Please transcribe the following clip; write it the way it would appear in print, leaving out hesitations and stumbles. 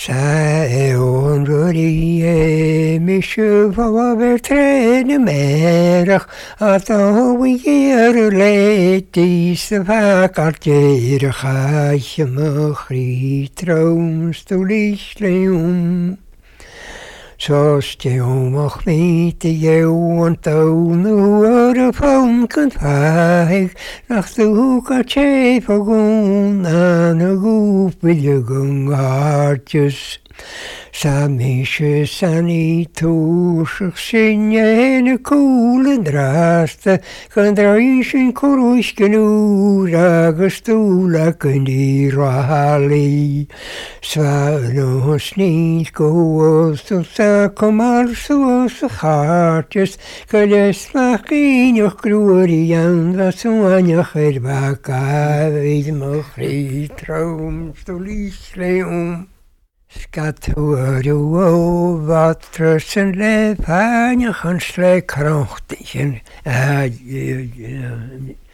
Saon ruri mishu vaver trene merach at we leti svakatjer gaatje machri troomstoelichleum. Zoals je mag weten, jou en toon hoe van kunt vaag. Nach de hoek had je vergoen aan een goef wil je hartjes. Samisjes aan die toesig zin je in een koele draaste. Kan draaien in koruisken oerage stoelen kun die rally. Zwaar ons niet koos tot zaken maar zoals de hartjes. Kan je slag in je glorie aan wat zo aan je gerbaka. Weet me geen troomstoelichleum. Scatúru vatras en lef, hann slei krachtigen.